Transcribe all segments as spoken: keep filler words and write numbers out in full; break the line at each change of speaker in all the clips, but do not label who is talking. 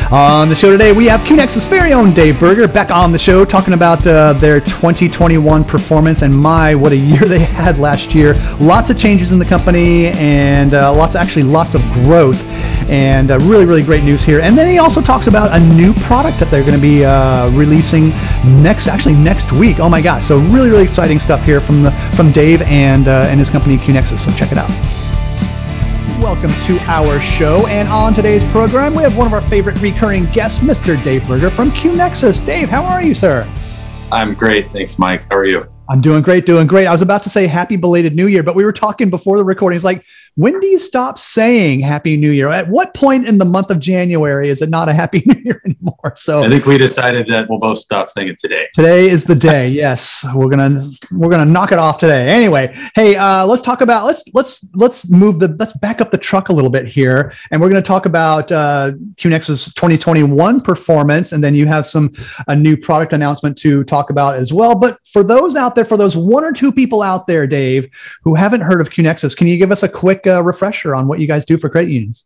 On the show today, we have QNexus's very own Dave Berger back on the show talking about uh, their twenty twenty-one performance, and my, what a year they had last year. Lots of changes in the company and uh, lots, actually lots of growth, and uh, really, really great news here. And then he also talks about a new product that they're going to be uh, releasing next, actually next week. Oh my God. So really, really exciting stuff here from the from Dave and, uh, and his company QNexus. So check it out. Welcome to our show, and on today's program, we have one of our favorite recurring guests, Mister Dave Berger from QNexus. Dave, how are you, sir?
I'm great. Thanks, Mike. How are you?
I'm doing great, doing great. I was about to say happy belated New Year, but we were talking before the recording. It's like, when do you stop saying Happy New Year? At what point in the month of January is it not a Happy New Year anymore? So
I think we decided that we'll both stop saying it today.
Today is the day. Yes, we're gonna we're gonna knock it off today. Anyway, hey, uh, let's talk about let's let's let's move the let's back up the truck a little bit here, and we're gonna talk about uh, QNexus twenty twenty-one performance, and then you have some a new product announcement to talk about as well. But for those out there, for those one or two people out there, Dave, who haven't heard of QNexus, can you give us a quick uh, refresher on what you guys do for credit unions?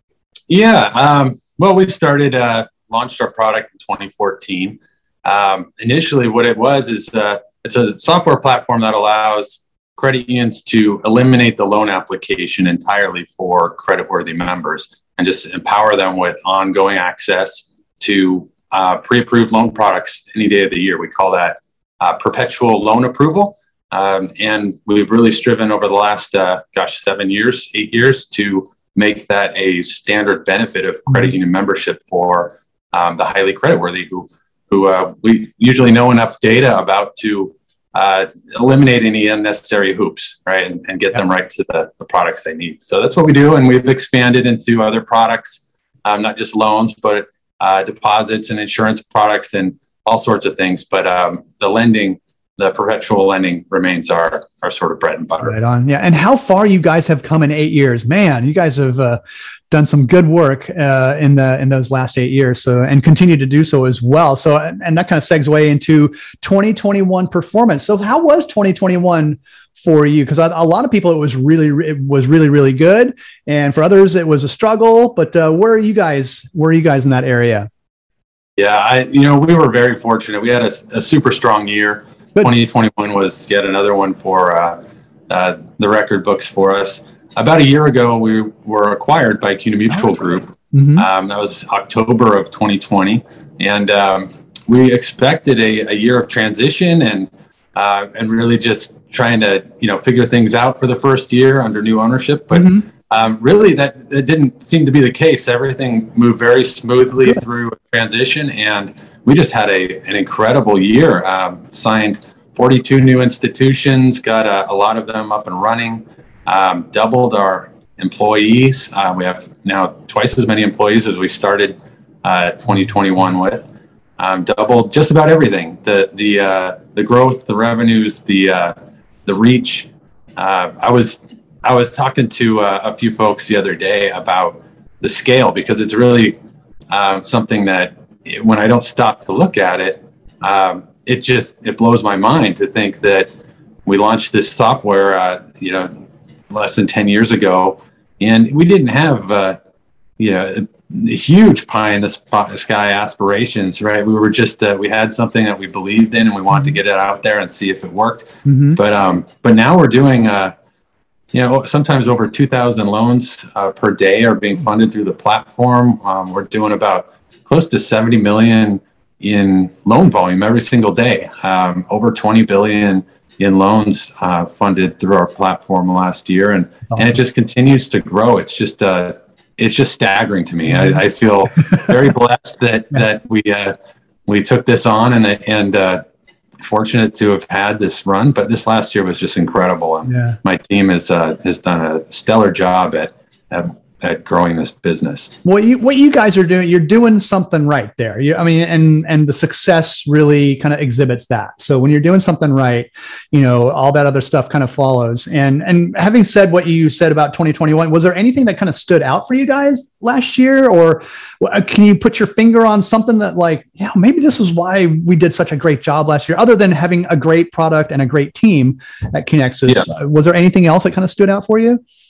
Yeah, um, well, we started, uh, launched our product in twenty fourteen. Um, initially, what it was is uh, it's a software platform that allows credit unions to eliminate the loan application entirely for creditworthy members and just empower them with ongoing access to uh, pre-approved loan products any day of the year. We call that uh, perpetual loan approval. Um, and we've really striven over the last, uh, gosh, seven years, eight years to make that a standard benefit of credit union membership for um, the highly creditworthy who, who uh, we usually know enough data about to uh, eliminate any unnecessary hoops, right, and, and get them right to the, the products they need. So that's what we do, and we've expanded into other products, um, not just loans, but uh, deposits and insurance products and all sorts of things. But um, the lending, the perpetual lending remains our, our sort of bread and butter.
Right on. Yeah. And how far you guys have come in eight years, man, you guys have uh, done some good work uh, in the, in those last eight years. So, and continue to do so as well. So, and that kind of segues into twenty twenty-one performance. So how was twenty twenty-one for you? Cause a, a lot of people, it was really, it was really, really good. And for others, it was a struggle, but uh, where are you guys, where are you guys in that area?
Yeah. I, you know, we were very fortunate. We had a, a super strong year. Good. twenty twenty-one was yet another one for uh, uh, the record books for us. About a year ago, we were acquired by CUNA Mutual Group. Mm-hmm. Um, that was October of twenty twenty. And um, we expected a, a year of transition and uh, and really just trying to, you know, figure things out for the first year under new ownership. But mm-hmm. um, really, that, that didn't seem to be the case. Everything moved very smoothly Good. through transition, and we just had a an incredible year. Um, signed forty-two new institutions, got a, a lot of them up and running, um, doubled our employees. Uh, we have now twice as many employees as we started uh, twenty twenty-one with. Um, doubled just about everything: the the uh, the growth, the revenues, the uh, the reach. Uh, I was I was talking to uh, a few folks the other day about the scale, because it's really uh, something that, when I don't stop to look at it, um, it just, it blows my mind to think that we launched this software, uh, you know, less than ten years ago, and we didn't have, uh, you know, huge pie in the sky aspirations, right? We were just, uh, we had something that we believed in and we wanted to get it out there and see if it worked. Mm-hmm. But, um, but now we're doing, uh, you know, sometimes over two thousand loans uh, per day are being funded through the platform. Um, we're doing about close to seventy million in loan volume every single day, um, over twenty billion in loans uh, funded through our platform last year. And, awesome. and it just continues to grow. It's just, uh, it's just staggering to me. I, I feel very blessed that, that we, uh, we took this on and, and uh, fortunate to have had this run, but this last year was just incredible. And yeah. my team has, uh, has done a stellar job at, at at growing this business. Well,
you, what you guys are doing, you're doing something right there. You, I mean, and and the success really kind of exhibits that. So when you're doing something right, you know, all that other stuff kind of follows. And and having said what you said about twenty twenty-one, was there anything that kind of stood out for you guys last year, or can you put your finger on something that, like, yeah, maybe this is why we did such a great job last year, other than having a great product and a great team at QNexus? Yeah. Was there anything else that kind of stood out for you?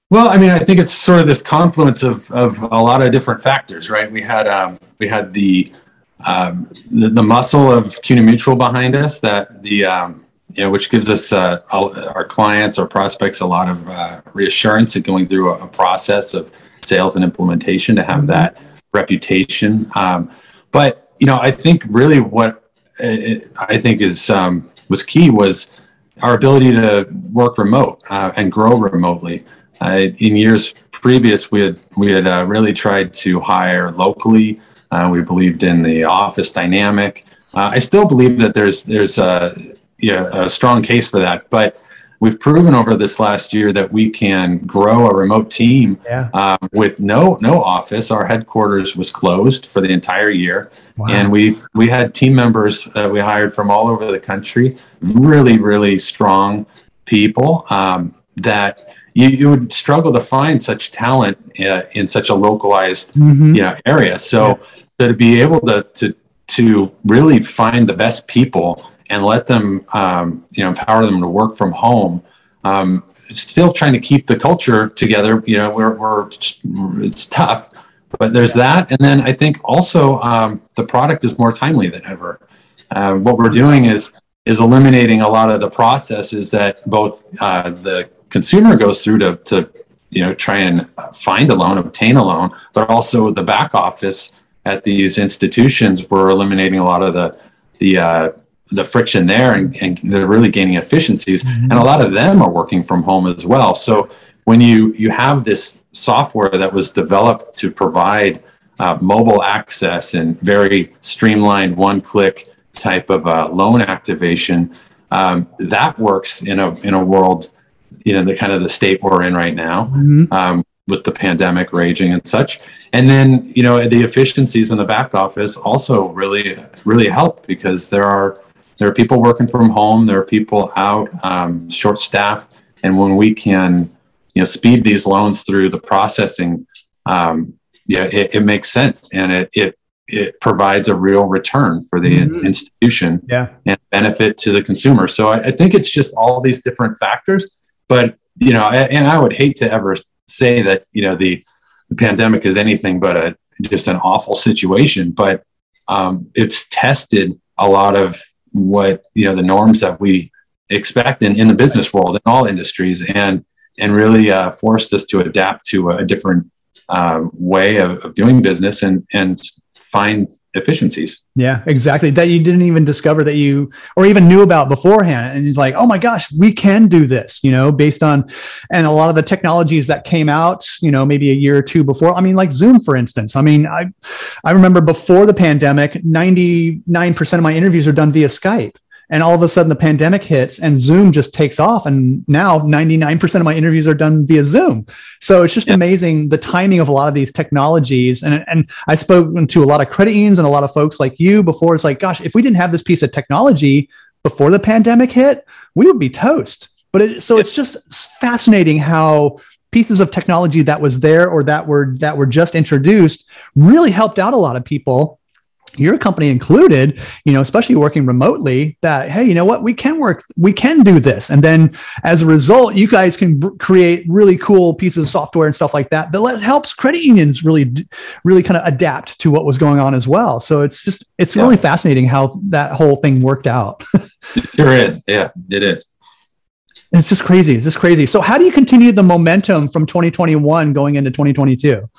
Well, I mean, I think it's sort of this confluence of of a lot of different factors, right? We had um, we had the, um, the the muscle of CUNA Mutual behind us, that the um, you know, which gives us uh, our clients, our prospects, a lot of uh, reassurance in going through a, a process of sales and implementation to have mm-hmm. that reputation. Um, but you know, I think really what it, I think is um, was key was our ability to work remote uh, and grow remotely. Uh, in years previous, we had we had uh, really tried to hire locally. Uh, we believed in the office dynamic. Uh, I still believe that there's there's a, yeah, a strong case for that, but we've proven over this last year that we can grow a remote team yeah. uh, with no no office. Our headquarters was closed for the entire year, wow. and we we had team members that we hired from all over the country. Really, really strong people um, that. You, you would struggle to find such talent uh, in such a localized mm-hmm. you know, area. So, yeah. so to be able to, to to really find the best people and let them, um, you know, empower them to work from home, um, still trying to keep the culture together. You know, we're, we're it's tough, but there's yeah. that. And then I think also um, the product is more timely than ever. Uh, what we're doing is is eliminating a lot of the processes that both uh, the consumer goes through to, to, you know, try and find a loan, obtain a loan, but also the back office at these institutions, we're eliminating a lot of the, the, uh, the friction there, and, and they're really gaining efficiencies. Mm-hmm. And a lot of them are working from home as well. So when you, you have this software that was developed to provide uh, mobile access and very streamlined one-click type of uh, loan activation, um, that works in a, in a world, you know, the kind of the state we're in right now, mm-hmm. um, with the pandemic raging and such. And then, you know, the efficiencies in the back office also really, really help, because there are, there are people working from home, there are people out, um, short staffed. And when we can, you know, speed these loans through the processing, um, yeah, it, it makes sense. And it, it, it provides a real return for the mm-hmm. institution yeah. and benefit to the consumer. So I, I think it's just all these different factors. But, you know, and I would hate to ever say that, you know, the, the pandemic is anything but a just an awful situation. But um, it's tested a lot of what, you know, the norms that we expect in, in the business world, in all industries, and and really uh, forced us to adapt to a different uh, way of, of doing business and and find efficiencies.
Yeah, exactly. That you didn't even discover that you, or even knew about beforehand. And it's like, oh my gosh, we can do this, you know, based on, and a lot of the technologies that came out, you know, maybe a year or two before. I mean, like Zoom, for instance. I mean, I, I remember before the pandemic, ninety-nine percent of my interviews are done via Skype. And all of a sudden the pandemic hits and Zoom just takes off. And now ninety-nine percent of my interviews are done via Zoom. So it's just yeah. amazing the timing of a lot of these technologies. And, and I've spoken to a lot of credit unions and a lot of folks like you before. It's like, gosh, if we didn't have this piece of technology before the pandemic hit, we would be toast. But it, so yeah. it's just fascinating how pieces of technology that was there or that were, that were just introduced really helped out a lot of people, your company included, you know, especially working remotely, that, hey, you know what, we can work, we can do this. And then as a result, you guys can b- create really cool pieces of software and stuff like that, that let, helps credit unions really, really kind of adapt to what was going on as well. So it's just, it's yeah. really fascinating how that whole thing worked out.
It sure is. Yeah, it is.
It's just crazy. It's just crazy. So how do you continue the momentum from twenty twenty-one going into twenty twenty-two?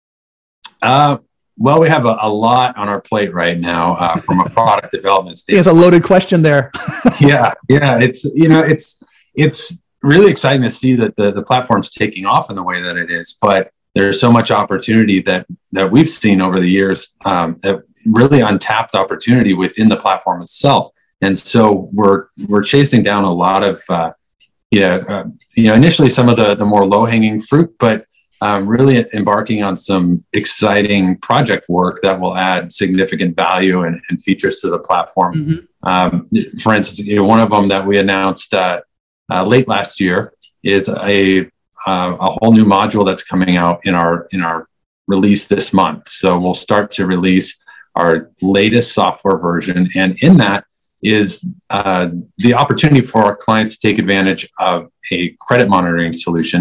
Uh, Well, we have a, a lot on our plate right now uh, from a product development standpoint.
It's a loaded question there.
yeah, yeah. It's, you know, it's it's really exciting to see that the, the platform's taking off in the way that it is. But there's so much opportunity that that we've seen over the years, um, that really untapped opportunity within the platform itself. And so we're we're chasing down a lot of, uh, yeah, uh, you know, initially some of the the more low hanging fruit, but Um, really embarking on some exciting project work that will add significant value and, and features to the platform. Mm-hmm. Um, for instance, you know, one of them that we announced uh, uh, late last year is a uh, a whole new module that's coming out in our in our release this month. So we'll start to release our latest software version, and in that is uh, the opportunity for our clients to take advantage of a credit monitoring solution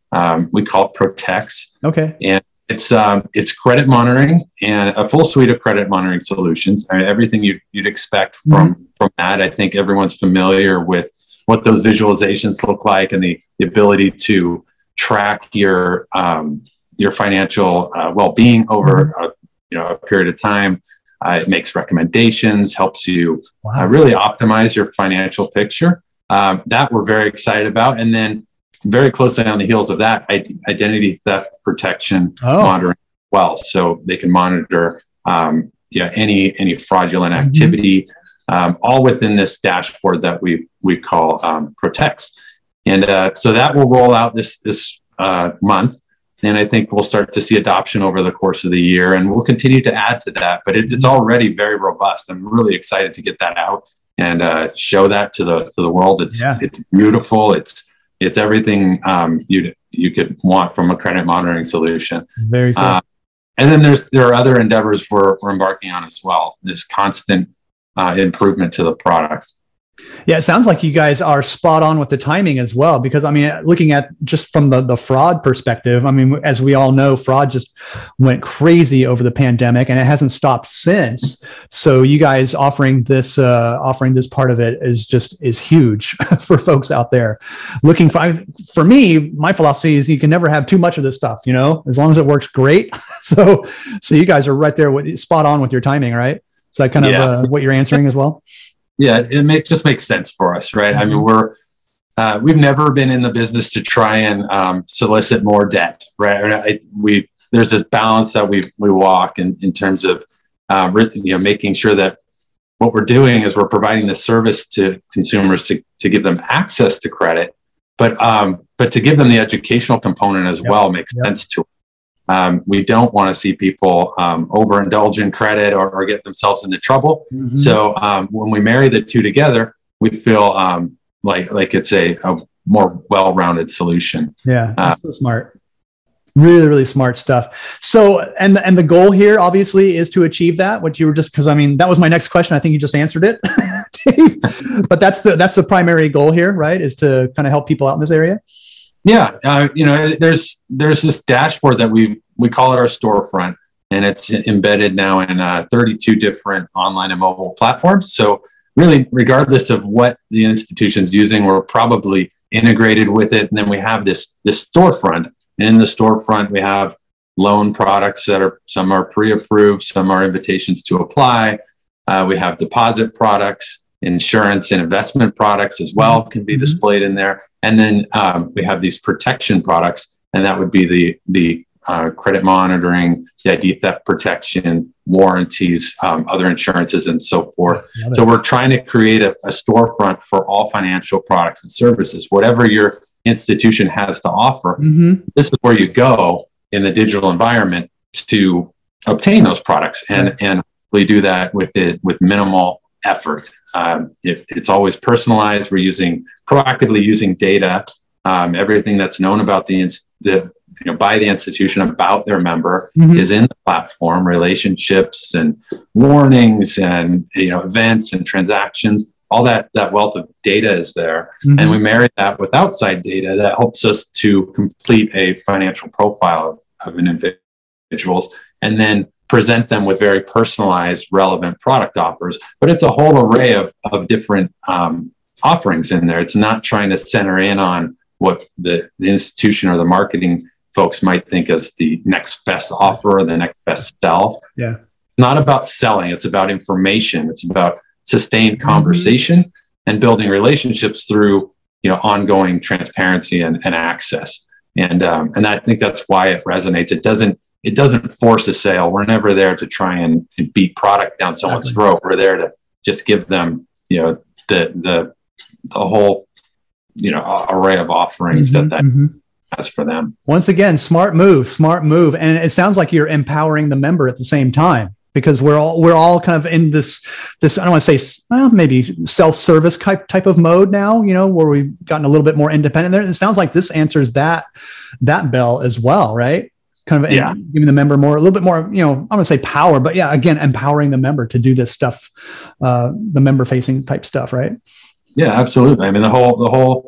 Um, we call it Protects.
Okay.
And it's um, it's credit monitoring and a full suite of credit monitoring solutions. I mean, everything you'd, you'd expect from, mm-hmm. from that. I think everyone's familiar with what those visualizations look like and the, the ability to track your um, your financial uh, well-being over mm-hmm. a, you know, a period of time. Uh, it makes recommendations, helps you wow. uh, really optimize your financial picture. Um, that we're very excited about. And then very closely on the heels of that, identity theft protection oh. monitoring as well. So they can monitor um, yeah, any any fraudulent activity, mm-hmm. um, all within this dashboard that we we call um, Protects. And uh, so that will roll out this this uh, month. And I think we'll start to see adoption over the course of the year, and we'll continue to add to that. But it's, it's already very robust. I'm really excited to get that out and uh, show that to the to the world. It's yeah. it's beautiful. It's it's everything um, you you could want from a credit monitoring solution.
Very cool. Uh,
and then there's there are other endeavors we're we're embarking on as well. This constant uh, improvement to the product.
Yeah, it sounds like you guys are spot on with the timing as well, because I mean, looking at just from the, the fraud perspective, I mean, as we all know, fraud just went crazy over the pandemic and it hasn't stopped since. So you guys offering this, uh, offering this part of it is just, is huge for folks out there looking for, for me, my philosophy is you can never have too much of this stuff, you know, as long as it works great. so, so you guys are right there with spot on with your timing, right? So that kind of yeah. uh, what you're answering as well.
Yeah, it make, just makes sense for us, right? I mean, we're uh, we've never been in the business to try and um, solicit more debt, right? I, we there's this balance that we we walk in in terms of uh, you know making sure that what we're doing is we're providing the service to consumers to to give them access to credit, but um, but to give them the educational component as yep. well makes yep. sense to us. Um, we don't want to see people um, overindulge in credit or, or get themselves into trouble. Mm-hmm. So um, when we marry the two together, we feel um, like like it's a, a more well-rounded solution.
Yeah, that's uh, so smart. Really, really smart stuff. So, and and the goal here, obviously, is to achieve that. What you were just, because I mean, that was my next question. I think you just answered it, Dave. But that's the that's the primary goal here, right? Is to kind of help people out in this area.
Yeah, uh, you know, there's there's this dashboard that we we call it our storefront, and it's embedded now in uh, thirty-two different online and mobile platforms. So really, regardless of what the institution's using, we're probably integrated with it. And then we have this this storefront, and in the storefront we have loan products that are some are pre-approved, some are invitations to apply. Uh, we have deposit products. Insurance and investment products as well can be displayed in there. And then um, we have these protection products, and that would be the the uh, credit monitoring, the I D theft protection, warranties, um, other insurances, and so forth. So we're trying to create a, a storefront for all financial products and services. Whatever your institution has to offer, mm-hmm. this is where you go in the digital environment to obtain those products, and right. and we do that with it with minimal effort. Um, it, it's always personalized. We're using proactively using data, um, everything that's known about the, the you know by the institution about their member mm-hmm. is in the platform. Relationships and warnings and you know events and transactions. All that that wealth of data is there, mm-hmm. and we marry that with outside data that helps us to complete a financial profile of, of an individual's, and then present them with very personalized, relevant product offers. But it's a whole array of, of different um, offerings in there. It's not trying to center in on what the, the institution or the marketing folks might think as the next best offer or the next best sell.
Yeah.
It's not about selling. It's about information. It's about sustained conversation mm-hmm. and building relationships through you know ongoing transparency and, and access. And um, and I think that's why it resonates. It doesn't It doesn't force a sale. We're never there to try and, and beat product down someone's exactly. throat. We're there to just give them, you know, the the the whole, you know, array of offerings mm-hmm, that that mm-hmm. has for them.
Once again, smart move, smart move, and it sounds like you're empowering the member at the same time, because we're all we're all kind of in this this I don't want to say well, maybe self-service type type of mode now, you know, where we've gotten a little bit more independent. There, it sounds like this answers that that bell as well, right? Kind of yeah. giving the member more, a little bit more, you know, I'm going to say power, but yeah, again, empowering the member to do this stuff, uh, the member facing type stuff, right?
Yeah, absolutely. I mean, the whole, the whole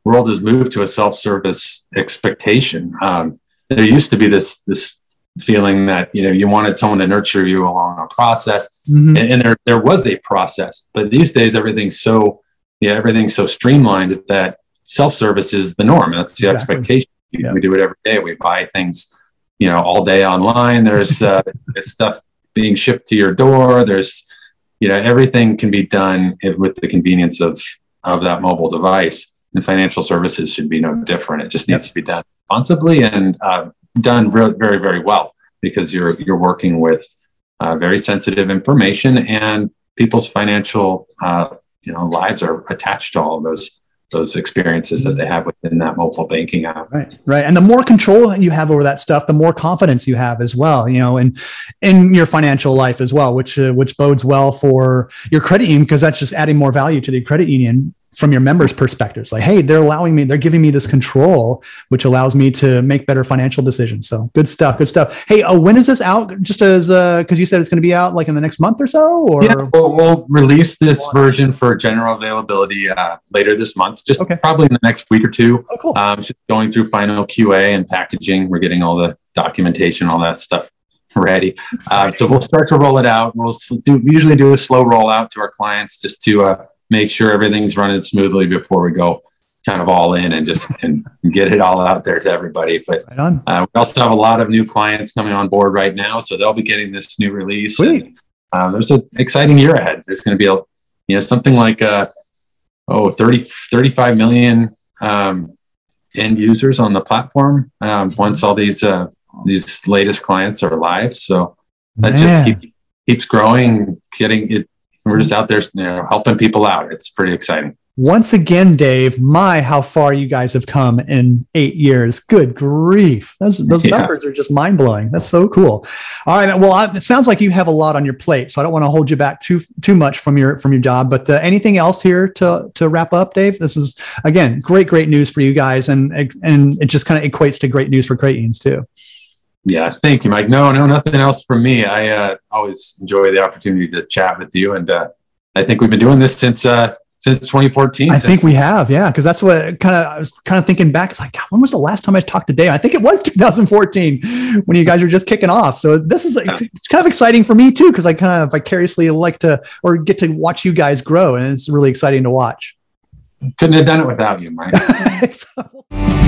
world has moved to a self-service expectation. Um, there used to be this this feeling that, you know, you wanted someone to nurture you along a process, mm-hmm. and, and there there was a process. But these days, everything's so yeah, everything's so streamlined that self-service is the norm. That's the exactly. expectation. We, yeah. we do it every day. We buy things, you know, all day online. There's uh, there's stuff being shipped to your door. There's, you know, everything can be done with the convenience of of that mobile device. And financial services should be no different. It just needs yep. to be done responsibly and uh, done re- very, very well, because you're you're working with uh, very sensitive information, and people's financial uh, you know lives are attached to all of those those experiences that they have within that mobile banking app.
Right, right. And the more control you have over that stuff, the more confidence you have as well, you know, and in your financial life as well, which uh, which bodes well for your credit union, because that's just adding more value to the credit union from your members' perspectives. Like, hey, they're allowing me, they're giving me this control, which allows me to make better financial decisions. So good stuff, good stuff. Hey, uh, when is this out? Just as, uh, cause you said it's going to be out like in the next month or so, or?
Yeah, we'll, we'll release this version for general availability uh, later this month, just okay. probably in the next week or two.
Oh, cool.
Um, just going through final Q A and packaging. We're getting all the documentation, all that stuff ready. Uh, so we'll start to roll it out. We'll do, usually do a slow rollout to our clients just to, uh, make sure everything's running smoothly before we go kind of all in and just and get it all out there to everybody. But
right on.
Uh, we also have a lot of new clients coming on board right now, so they'll be getting this new release. And, uh, there's an exciting year ahead. There's going to be a, you know, something like uh, oh thirty, thirty-five million um, end users on the platform um, once all these uh, these latest clients are live. So that Man. just keep, keeps growing, getting it. We're just out there, you know, helping people out. It's pretty exciting.
Once again, Dave, my, how far you guys have come in eight years. Good grief. Those, those yeah. numbers are just mind blowing. That's so cool. All right. Well, I, it sounds like you have a lot on your plate, so I don't want to hold you back too, too much from your, from your job, but uh, anything else here to, to wrap up, Dave? This is, again, great, great news for you guys. And, and it just kind of equates to great news for credit unions too.
Yeah, thank you, Mike. No, no, nothing else from me. I uh, always enjoy the opportunity to chat with you, and uh, I think we've been doing this since uh, since twenty fourteen.
I think we have, yeah, because that's what kind of I was kind of thinking back. It's like, God, when was the last time I talked to Dave? I think it was two thousand fourteen when you guys were just kicking off. So this is yeah. it's kind of exciting for me too, because I kind of vicariously like to or get to watch you guys grow, and it's really exciting to watch.
Couldn't have done it without you, Mike.